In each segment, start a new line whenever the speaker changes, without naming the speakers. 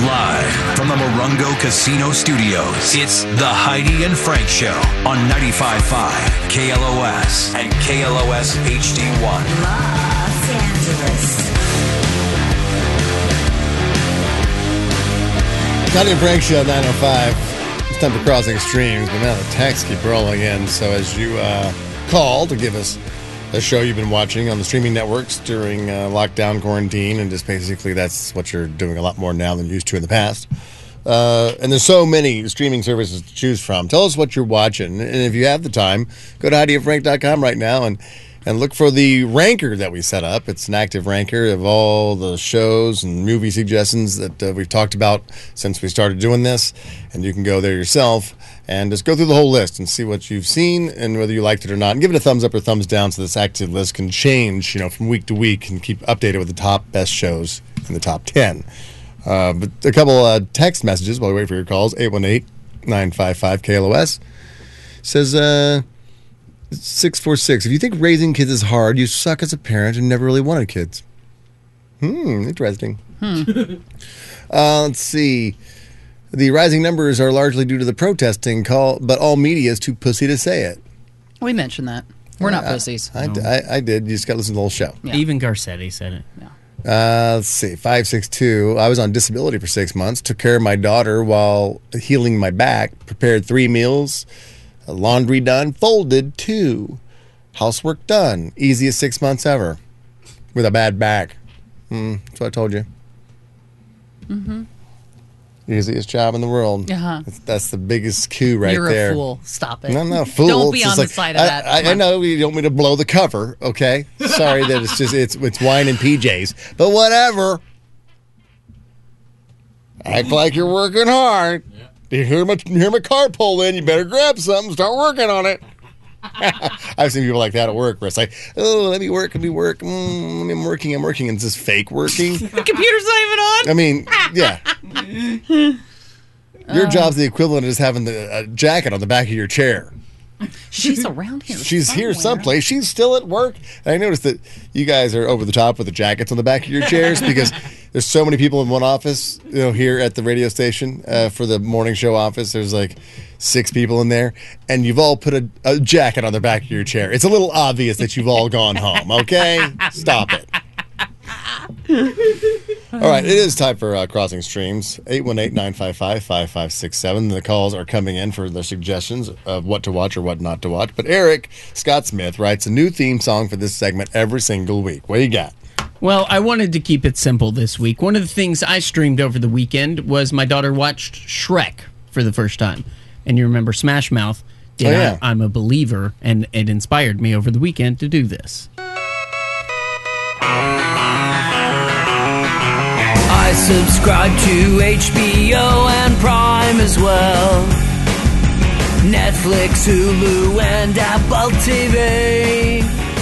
Live from the Morongo Casino Studios, it's the Heidi and Frank Show on 95.5 KLOS and KLOS HD1.
Los Angeles.
Heidi and Frank Show 905. It's time for Crossing Streams, but now the texts keep rolling in. So as you call to give us the show you've been watching on the streaming networks during lockdown, quarantine, and just basically that's what you're doing a lot more now than you used to in the past. And there's so many streaming services to choose from. Tell us what you're watching. And if you have the time, go to HeidiandFrank.com right now and look for the ranker that we set up. It's an active ranker of all the shows and movie suggestions that we've talked about since we started doing this. And you can go there yourself and just go through the whole list and see what you've seen and whether you liked it or not. And give it a thumbs up or thumbs down so this active list can change, from week to week and keep updated with the top best shows in the top 10. But a couple text messages while we wait for your calls. 818-955-KLOS says... 646. If you think raising kids is hard, you suck as a parent and never really wanted kids. Interesting. Let's see. The rising numbers are largely due to the protesting but all media is too pussy to say it.
We mentioned that. We're not pussies.
I did. You just got to listen to the whole show.
Yeah.
Even Garcetti said it.
Yeah.
Let's see. 562. I was on disability for 6 months. Took care of my daughter while healing my back. Prepared 3 meals. Laundry done, folded 2. Housework done. Easiest 6 months ever. With a bad back. That's what I told you.
Mm-hmm.
Easiest job in the world.
Uh-huh.
That's the biggest coup right there.
You're a fool. Stop it.
I'm not a fool.
Don't be on the side of that.
I know you don't mean to blow the cover, okay? Sorry that it's wine and PJs. But whatever. Act like you're working hard. Yeah. You hear my car pull in, you better grab something, start working on it. I've seen people like that at work where it's like, oh, let me work. I'm working, and it's just fake working.
The computer's not even on?
I mean, yeah. Your job's the equivalent of just having a jacket on the back of your chair.
She's around here.
She's here someplace. She's still at work. And I noticed that you guys are over the top with the jackets on the back of your chairs because there's so many people in one office, here at the radio station for the morning show office. There's like 6 people in there, and you've all put a jacket on the back of your chair. It's a little obvious that you've all gone home, okay? Stop it. All right, it is time for Crossing Streams. 818-955-5567. The calls are coming in for the suggestions of what to watch or what not to watch. But Eric Scott Smith writes a new theme song for this segment every single week. What do you got?
Well, I wanted to keep it simple this week. One of the things I streamed over the weekend was my daughter watched Shrek for the first time. And you remember Smash Mouth. I'm a believer, and it inspired me over the weekend to do this.
I subscribe to HBO and Prime as well. Netflix, Hulu, and Apple TV.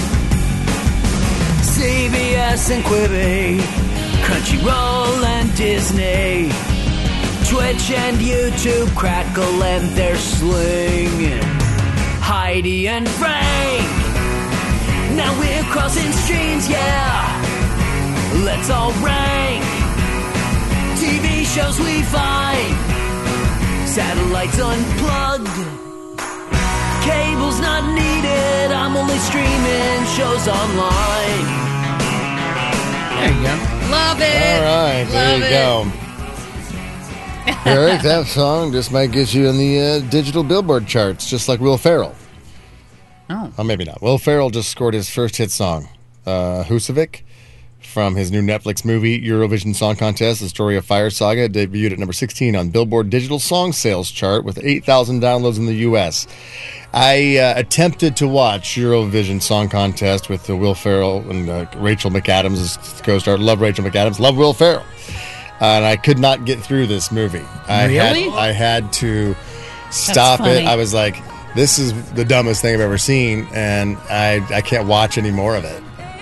CBS and Quibi. Crunchyroll and Disney. Twitch and YouTube, Crackle and their Sling. Heidi and Frank. Now we're crossing streams, yeah. Let's all rank. TV shows we find. Satellites unplugged. Cable's not needed. I'm only streaming shows online.
There you go.
Love it.
All right, there you go. Eric, that song just might get you in the digital Billboard charts, just like Will Ferrell.
Oh.
Oh, maybe not. Will Ferrell just scored his first hit song, Husavik, from his new Netflix movie, Eurovision Song Contest, The Story of Fire Saga. Debuted at number 16 on Billboard Digital Song Sales Chart with 8,000 downloads in the U.S. I attempted to watch Eurovision Song Contest with Will Ferrell and Rachel McAdams as co-star. Love Rachel McAdams. Love Will Ferrell. And I could not get through this movie.
Really?
I had to stop it. I was like, this is the dumbest thing I've ever seen, and I can't watch any more of it.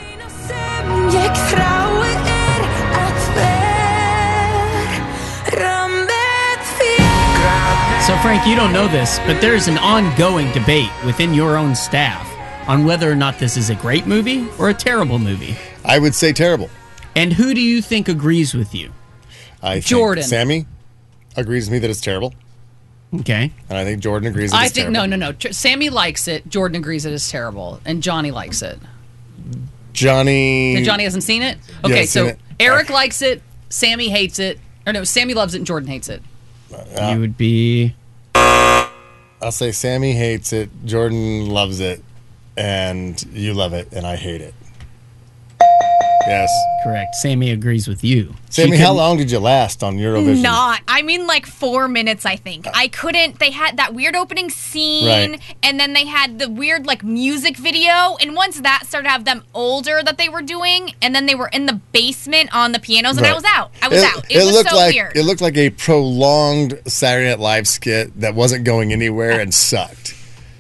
So, Frank, you don't know this, but there's an ongoing debate within your own staff on whether or not this is a great movie or a terrible movie.
I would say terrible.
And who do you think agrees with you?
I think
Jordan.
Sammy agrees with me that it's terrible.
Okay.
And I think Jordan agrees that it's terrible.
No. Sammy likes it. Jordan agrees that it's terrible. And Johnny likes it.
Johnny
Johnny hasn't seen it?
Yeah,
Okay,
I've
so
seen it.
Eric likes it. Sammy hates it. Or no, Sammy loves it and Jordan hates it.
You would be.
I'll say Sammy hates it, Jordan loves it, and you love it, and I hate it. Yes.
Correct. Sammy agrees with you.
Sammy, how long did you last on Eurovision?
Like 4 minutes, I think. I couldn't. They had that weird opening scene,
Right.
and then they had the weird like music video. And once that started to have them older that they were doing, and then they were in the basement on the pianos, and I
Right.
was out. It was
looked
so
like,
weird.
It looked like a prolonged Saturday Night Live skit that wasn't going anywhere and sucked.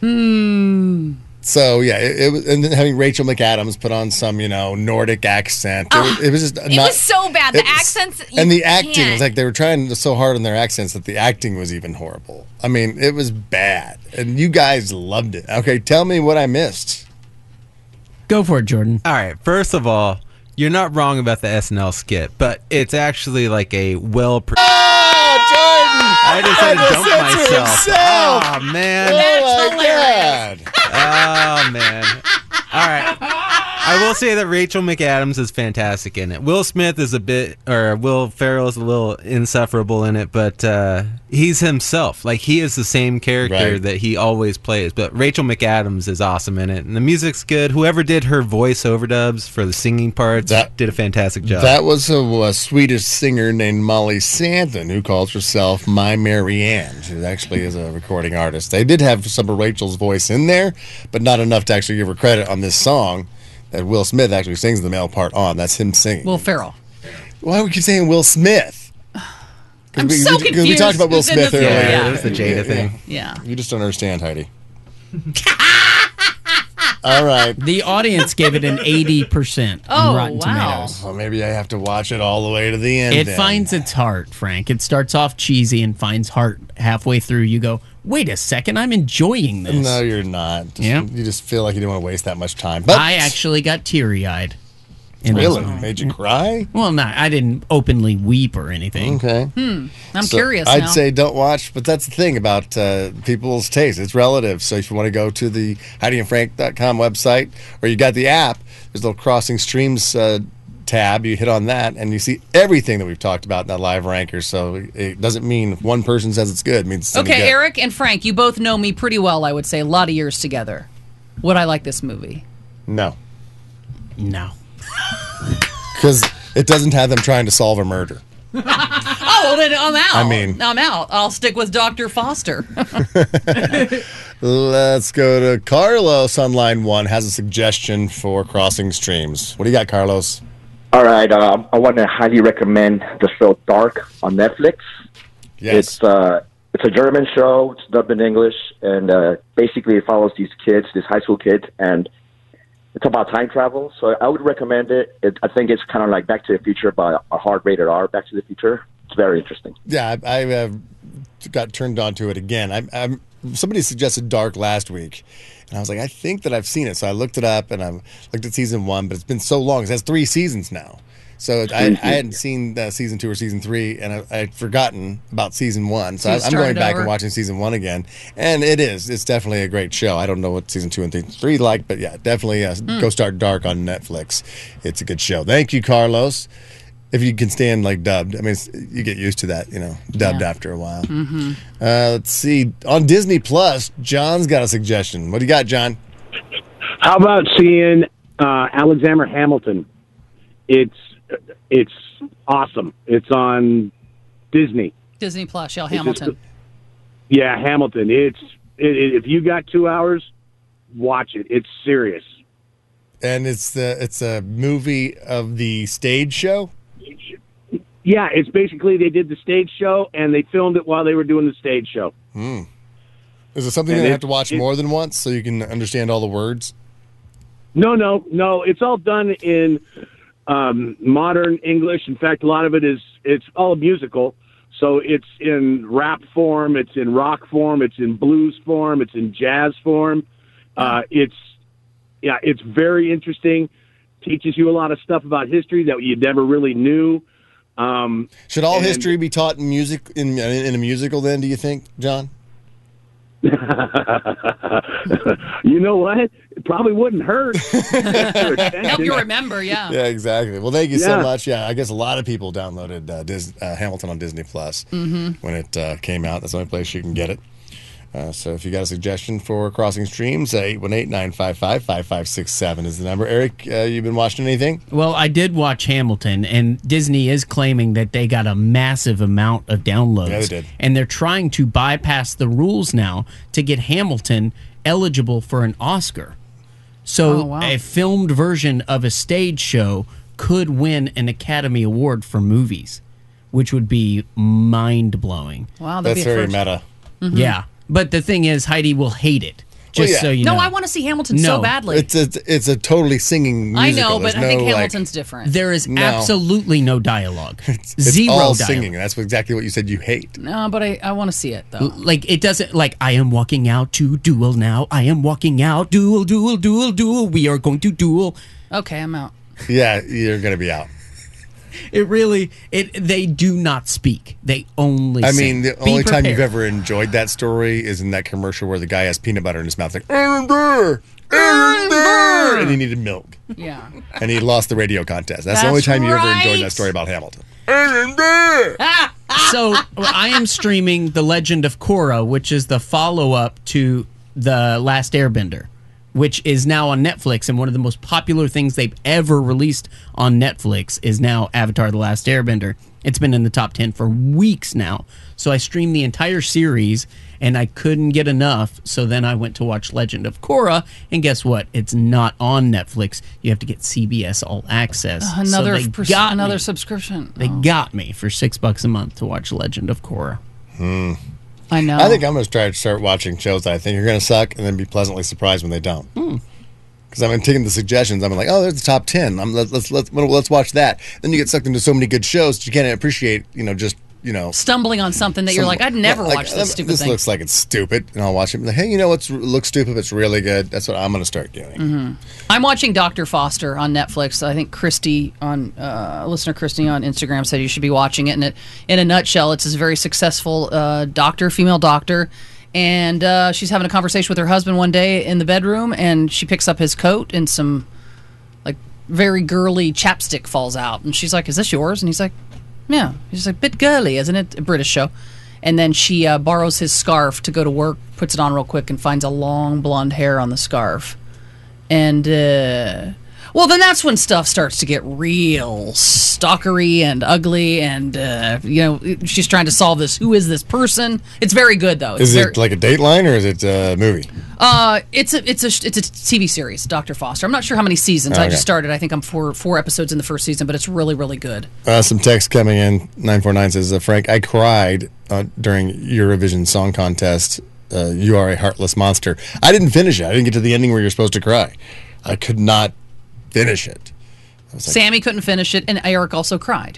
So yeah, it was, and then having Rachel McAdams put on some, Nordic accent. It was just
it was so bad. The accents
and the acting
can't.
was like they were trying so hard on their accents that the acting was even horrible. I mean, it was bad, and you guys loved it. Okay, tell me what I missed.
Go for it, Jordan.
All right. First of all, you're not wrong about the SNL skit, but it's actually like a
Jordan!
I just had to dump myself. Oh man.
Oh my God!
Oh man. All right. I will say that Rachel McAdams is fantastic in it. Will Smith is Will Ferrell is a little insufferable in it, but he's himself. Like, he is the same character
Right.
that he always plays. But Rachel McAdams is awesome in it, and the music's good. Whoever did her voice overdubs for the singing parts did a fantastic job.
That was a Swedish singer named Molly Sandin who calls herself My Marianne. She actually is a recording artist. They did have some of Rachel's voice in there, but not enough to actually give her credit on this song that Will Smith actually sings the male part on. That's him singing.
Will Ferrell.
Why would we keep saying Will Smith?
I'm so confused.
Because we talked about Will
who's in
Smith
this
earlier.
movie.
Yeah, it was the Jada thing.
Yeah.
You just don't understand, Heidi. All right.
The audience gave it an 80% on
Oh,
Rotten
wow.
Tomatoes.
Well, maybe I have to watch it all the way to the end.
It
then.
finds its heart, Frank. It starts off cheesy and finds heart halfway through. You go, wait a second, I'm enjoying this.
No, you're not.
Yeah.
You just feel like you don't want to waste that much time. But
I actually got teary-eyed.
really made you cry.
Well, no, I didn't openly weep or anything.
Okay.
I'm
So
curious
I'd
now.
say don't watch, but that's the thing about people's taste. It's relative. So if you want to go to the HeidiandFrank.com website, or you got the app, there's a little Crossing Streams tab. You hit on that, and you see everything that we've talked about in that live ranker. So it doesn't mean if one person says it's good, it means it's
Okay,
good.
Eric and Frank, you both know me pretty well, I would say. A lot of years together. Would I like this movie?
No,
No.
because it doesn't have them trying to solve a murder.
Oh, well, then I'm out.
I mean-
I'm out. I'll stick with Dr. Foster.
Let's go to Carlos on line 1. Has a suggestion for Crossing Streams. What do you got, Carlos?
All right, I want to highly recommend the show Dark on Netflix.
Yes.
It's a German show. It's dubbed in English, and basically it follows these high school kids, and it's about time travel. So I would recommend it. I think it's kind of like Back to the Future, but a hard rated R Back to the Future. It's very interesting.
Yeah, I got turned on to it again. Somebody suggested Dark last week, and I was like, I think that I've seen it. So I looked it up, and I looked at season 1, but it's been so long. It has 3 seasons now. So I hadn't seen season 2 or season 3, and I'd forgotten about season 1. So
You
I'm going
started
back
over?
and watching season 1 again. And it's definitely a great show. I don't know what season 2 and 3 like, but yeah, definitely go start Dark on Netflix. It's a good show. Thank you, Carlos. If you can stand like dubbed, I mean, you get used to that, dubbed after a while. Mm-hmm. Let's see. On Disney Plus, John's got a suggestion. What do you got, John?
How about seeing Alexander Hamilton? It's awesome. It's on Disney.
Disney Plus, yeah, Hamilton.
Yeah, Hamilton. If you got 2 hours, watch it. It's serious.
And it's a movie of the stage show?
Yeah, it's basically they did the stage show and they filmed it while they were doing the stage show.
Is it something that you have to watch more than once so you can understand all the words?
No. It's all done in modern English. In fact, a lot of it's all musical. So it's in rap form, it's in rock form, it's in blues form, it's in jazz form. It's very interesting. Teaches you a lot of stuff about history that you never really knew.
Should all
and-
history be taught in music in a musical? Then, do you think, John?
You know what? It probably wouldn't hurt.
Help you remember, yeah.
Yeah, exactly. Well, thank you so
Yeah.
much. Yeah, I guess a lot of people downloaded Hamilton on Disney Plus when it came out. That's the only place you can get it. So if you got a suggestion for Crossing Streams, 818-955-5567 is the number. Eric, you've been watching anything?
Well, I did watch Hamilton, and Disney is claiming that they got a massive amount of downloads.
Yeah, they did.
And they're trying to bypass the rules now to get Hamilton eligible for an Oscar. So
Oh, wow.
a filmed version of a stage show could win an Academy Award for movies, which would be mind-blowing.
Wow, that'd
That's
be a
very
first.
meta.
Yeah. But the thing is, Heidi will hate it. Just
yeah.
so you know.
No, I want to see Hamilton so
No.
badly.
It's a totally singing
I
musical.
know, but
There's
I think
no, like-
Hamilton's different.
There is
No.
absolutely no dialogue.
It's
Zero
all
dialogue.
singing. That's exactly what you said you hate.
No, but I want to see it, though.
Like, it doesn't, like, I am walking out to duel now. I am walking out. Duel, duel, duel, duel. We are going to duel.
Okay, I'm out.
Yeah, you're going to be out.
It really, they do not speak. They only
I
sing.
mean, the
Be
only time you've
prepared.
ever enjoyed that story is in that commercial where the guy has peanut butter in his mouth, like, Aaron Burr, Aaron Burr, and he needed milk.
Yeah.
And he lost the radio contest. That's the only
That's
time you ever enjoyed
right.
that story about Hamilton. Aaron Burr!
So, I am streaming The Legend of Korra, which is the follow-up to The Last Airbender, which is now on Netflix, and one of the most popular things they've ever released on Netflix is now Avatar: The Last Airbender. It's been in the top 10 for weeks now. So I streamed the entire series, and I couldn't get enough, so then I went to watch Legend of Korra, and guess what? It's not on Netflix. You have to get CBS All Access.
Another
so they got
another
me.
subscription.
They got me for $6 a month to watch Legend of Korra.
I know.
I think I'm going to try to start watching shows that I think are going to suck and then be pleasantly surprised when they don't. Because I've been taking the suggestions. I'm like, oh, there's the top 10. Let's watch that. Then you get sucked into so many good shows that you can't appreciate,
stumbling on something that you're like, I'd never watch this stupid
this
thing.
looks like it's stupid, and I'll watch it. And like, hey, you know what looks stupid, but it's really good. That's what I'm going to start doing.
I'm watching Dr. Foster on Netflix. I think Christy listener Christy on Instagram said you should be watching it. And in a nutshell, it's this very successful female doctor, and she's having a conversation with her husband one day in the bedroom, and she picks up his coat, and some like very girly chapstick falls out, and she's like, "Is this yours?" And he's like, "Yeah." He's like, "Bit girly, isn't it?" A British show. And then she borrows his scarf to go to work, puts it on real quick, and finds a long blonde hair on the scarf. And, well, then that's when stuff starts to get real stalkery and ugly. And, she's trying to solve this. Who is this person? It's very good, though.
Is it like a Dateline or is it a movie?
It's a TV series, Dr. Foster. I'm not sure how many seasons. I
Okay.
just started. I think I'm four episodes in the first season, but it's really, really good.
Some text coming in. 949 says, Frank, I cried during Eurovision Song Contest. You are a heartless monster. I didn't finish it. I didn't get to the ending where you're supposed to cry. I could not finish it. I was like,
Sammy couldn't finish it, and Eric also cried.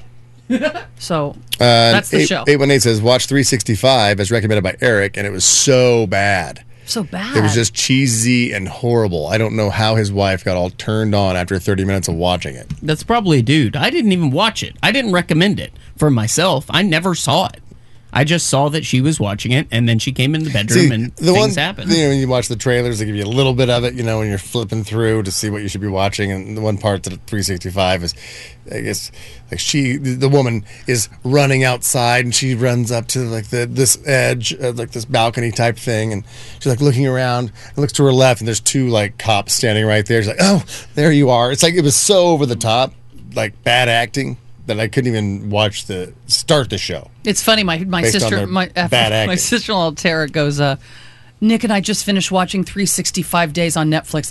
So that's the show.
818 says, watch 365 as recommended by Eric, and it was so bad.
So bad.
It was just cheesy and horrible. I don't know how his wife got all turned on after 30 minutes of watching it.
That's probably a dude. I didn't even watch it. I didn't recommend it for myself. I never saw it. I just saw that she was watching it, and then she came in the bedroom, and things happened.
When you watch the trailers, they give you a little bit of it, when you're flipping through to see what you should be watching. And the one part that 365 is, I guess, like the woman is running outside, and she runs up to like this edge, like this balcony type thing, and she's like looking around and looks to her left, and there's two like cops standing right there. She's like, "Oh, there you are." It's like it was so over the top, like bad acting, that I couldn't even start the show.
It's funny. My
Based on
sister,
their
my
bad acting.
sister-in-law Tara goes, Nick and I just finished watching 365 Days on Netflix.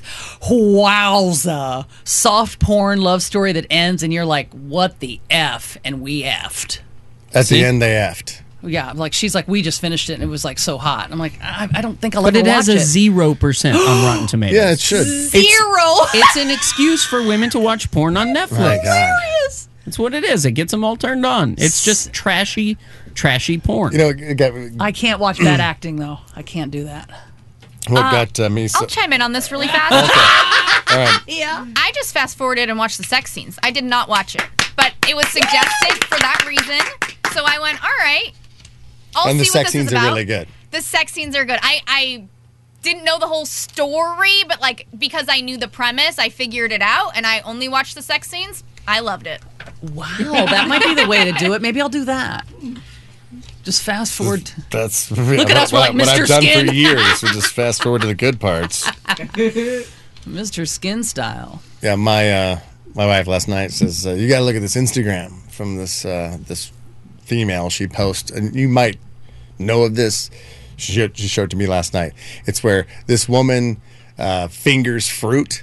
Wowza! Soft porn love story that ends, and you're like, what the F? And we effed.
At the end, they effed.
Yeah, like she's like, we just finished it, and it was like so hot. I'm like, I don't think I'll
But
ever
it has
watch
a 0% on Rotten Tomatoes.
Yeah, it should.
Zero.
It's an excuse for women to watch porn on Netflix.
My God.
That's what it is. It gets them all turned on. It's just trashy porn.
I can't watch bad acting though. I can't do that.
What got me?
I'll chime in on this really fast.
All right.
Yeah. I just fast forwarded and watched the sex scenes. I did not watch it, but it was suggested for that reason. So I went, all right. I'll
And the
see
sex
what this
scenes
is
are
about.
really good.
The sex scenes are good. I didn't know the whole story, but like because I knew the premise, I figured it out, and I only watched the sex scenes. I loved it.
Wow, that might be the way to do it. Maybe I'll do that. Just fast forward.
That's
Look at us, we're like
what
Mr.
I've done
Skin.
for years. We just fast forward to the good parts.
Mr. Skin style.
Yeah, my wife last night says you got to look at this Instagram from this female. She posts, and you might know of this. She showed it to me last night. It's where this woman fingers fruit.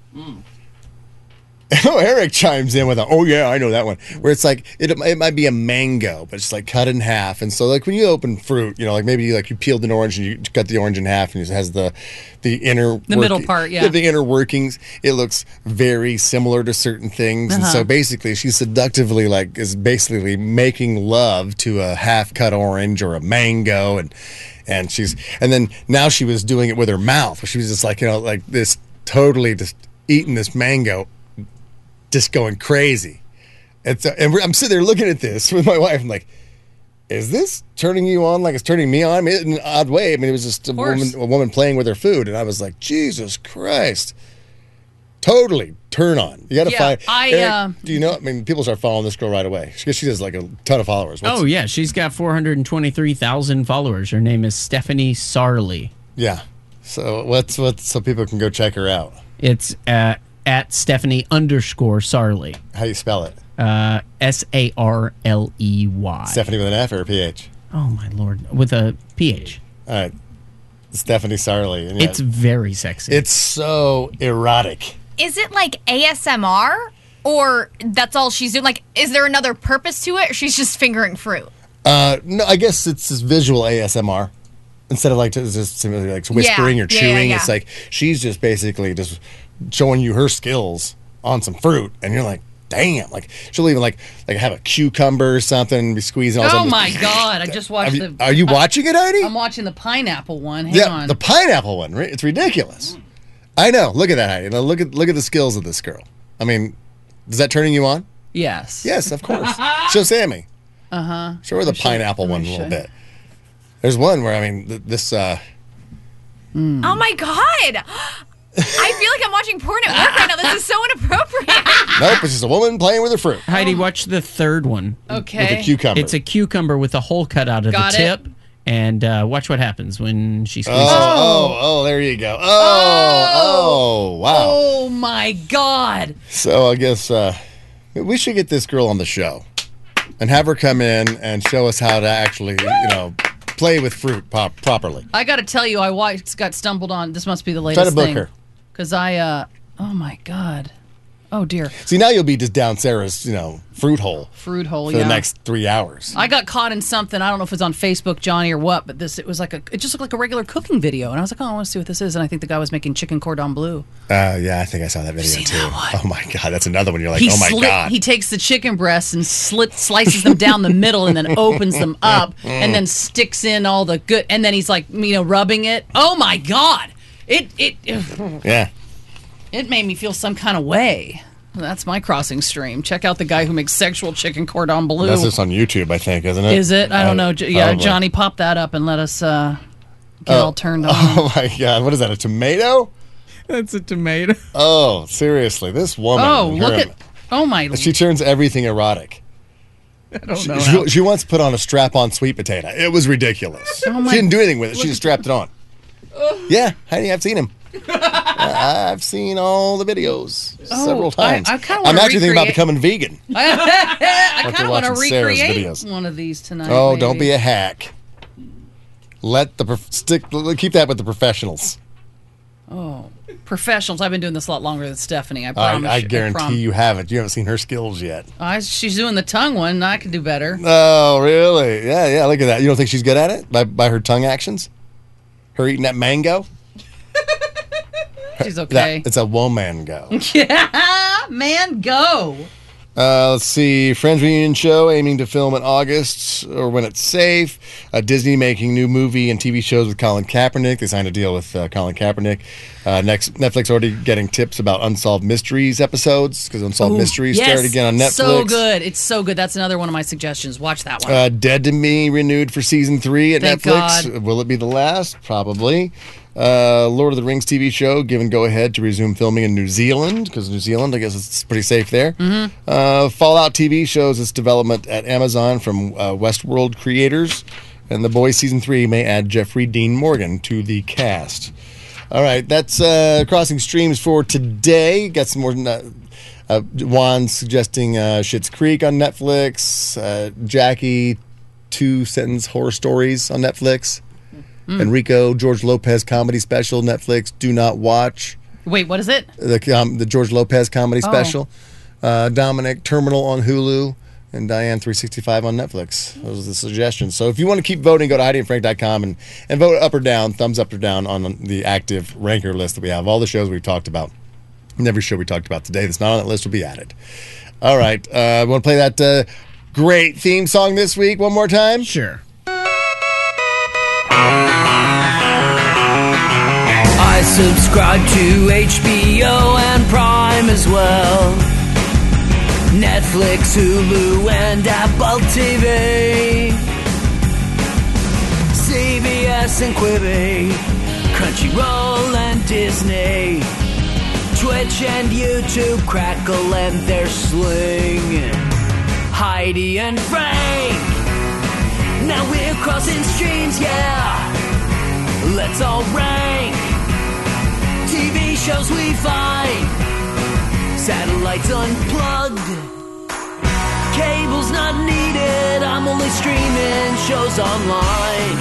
Oh, Eric chimes in with oh yeah, I know that one. Where it's like it might be a mango, but it's like cut in half. And so like when you open fruit, like maybe you peeled an orange and you cut the orange in half, and it has the
middle part, yeah.
The inner workings. It looks very similar to certain things. And so basically she seductively is basically making love to a half cut orange or a mango, and then now she was doing it with her mouth, where she was just like this, totally just eating this mango, just going crazy. And I'm sitting there looking at this with my wife. I'm like, is this turning you on like it's turning me on? I mean, in an odd way. I mean, it was just a woman playing with her food. And I was like, Jesus Christ. Totally turn on. You got to find. Eric, do you know? I mean, people start following this girl right away. She has like a ton of followers.
Yeah. She's got 423,000 followers. Her name is Stephanie Sarli.
Yeah. So so people can go check her out?
It's at Stephanie_Sarli.
How do you spell it?
Sarley.
Stephanie with an F or a PH?
Oh, my Lord. With a PH.
All right. Stephanie Sarli.
It's very sexy.
It's so erotic.
Is it like ASMR, or that's all she's doing? Like, is there another purpose to it, or she's just fingering fruit?
No, I guess it's just visual ASMR. Instead of just simply whispering or chewing, it's like she's just basically just showing you her skills on some fruit, and you're like, damn! Like she'll even like have a cucumber or something and be squeezing.
Oh my God! I just watched
Are you watching it, Heidi?
I'm watching the pineapple one. Hang on.
The pineapple one. It's ridiculous. I know. Look at that, Heidi. Now look at the skills of this girl. I mean, is that turning you on?
Yes.
Yes, of course. Show Sammy. Show her the pineapple one a little bit. There's one where this.
Oh my God! I feel like I'm watching porn at work right now. This is so inappropriate.
Nope, it's just a woman playing with her fruit.
Heidi, watch the third one.
Okay.
With a cucumber.
It's a cucumber with a hole cut out of the tip. And watch what happens when she squeezes.
Oh, there you go. Oh, wow.
Oh, my God.
So I guess we should get this girl on the show and have her come in and show us how to actually, play with fruit properly.
I got to tell you, I got stumbled on. This must be the latest
Try to book
thing.
her.
Because oh, my God. Oh, dear.
See, now you'll be just down Sarah's, fruit hole.
Fruit hole,
for the next 3 hours.
I got caught in something. I don't know if it was on Facebook, Johnny, or what, but it was like it just looked like a regular cooking video. And I was like, I want to see what this is. And I think the guy was making chicken cordon bleu.
Yeah, I think I saw that video too. Oh my God, that's another one. You're like, God.
He takes the chicken breasts and slices them down the middle and then opens them up and then sticks in all the good. And then he's like, rubbing it. Oh my God.
Yeah.
It made me feel some kind of way. That's my crossing stream. Check out the guy who makes sexual chicken cordon bleu.
That's just on YouTube, I think, isn't it?
Is it? I don't know. Yeah,
probably.
Johnny, pop that up and let us get all turned on.
Oh my God, what is that? A tomato?
That's a tomato.
Oh, seriously, this woman.
Oh, look at. Oh my.
She turns everything erotic.
I don't know.
She once put on a strap-on sweet potato. It was ridiculous. She didn't do anything with it. She just strapped it on. Yeah, Heidi, I've seen him. I've seen all the videos several times. I'm actually thinking about becoming vegan.
I kind of want to recreate
videos.
one of these tonight.
Oh,
maybe.
Don't be a hack. Keep that with the professionals.
Oh, professionals. I've been doing this a lot longer than Stephanie. I promise.
I guarantee you haven't. You haven't seen her skills yet.
She's doing the tongue one. I could do better.
Oh, really? Yeah. Look at that. You don't think she's good at it by her tongue actions? Her eating that mango?
She's okay.
It's a woman go.
Yeah, man, go.
Let's see. Friends reunion show aiming to film in August or when it's safe. Disney making new movie and TV shows with Colin Kaepernick. They signed a deal with Colin Kaepernick. Netflix already getting tips about Unsolved Mysteries episodes because Unsolved Mysteries started again on Netflix.
So good. It's so good. That's another one of my suggestions. Watch that one.
Dead to Me renewed for season 3 at
Thank
Netflix.
God.
Will it be the last? Probably. Lord of the Rings TV show given go-ahead to resume filming in New Zealand because New Zealand, I guess it's pretty safe there. Fallout TV shows its development at Amazon from Westworld creators. And The Boys Season 3 may add Jeffrey Dean Morgan to the cast. All right, that's Crossing Streams for today. Got some more... Juan suggesting Schitt's Creek on Netflix. Jackie, 2-sentence horror stories on Netflix. Enrico, George Lopez comedy special, Netflix. Do not watch.
Wait, what is it?
The George Lopez comedy special. Dominic, Terminal on Hulu. And Diane 365 on Netflix. Those are the suggestions. So if you want to keep voting, go to HeidiandFrank.com and vote up or down, thumbs up or down on the active ranker list that we have. All the shows we've talked about. And every show we talked about today that's not on that list will be added. All right. Want to play that great theme song this week one more time?
Sure.
I subscribe to HBO and Prime as well. Netflix, Hulu, and Apple TV. CBS and Quibi, Crunchyroll and Disney. Twitch and YouTube, Crackle and their Sling. Heidi and Frank, now we're crossing streams, yeah. Let's all rank TV shows we find. Satellites unplugged, cable's not needed. I'm only streaming shows online.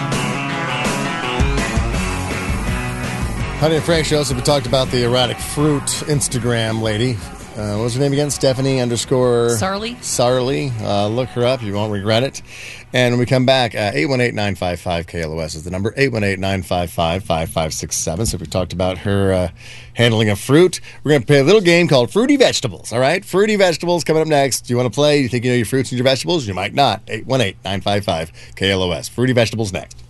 Heidi and Frank show. So we talked about the erotic fruit Instagram lady. What was her name again? Stephanie_Sarley. Look her up. You won't regret it. And when we come back, 818-955-KLOS is the number, 818-955-5567. So we talked about her handling of fruit. We're going to play a little game called Fruity Vegetables, all right? Fruity Vegetables coming up next. Do you want to play? You think you know your fruits and your vegetables? You might not. 818-955-KLOS. Fruity Vegetables next.